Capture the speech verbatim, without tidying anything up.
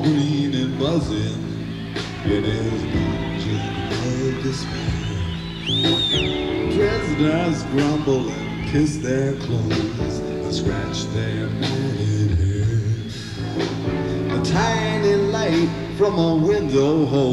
green and buzzing in his dungeon of despair. Prisoners grumble and kiss their clothes and scratch their matted hair. A tiny light from a window hole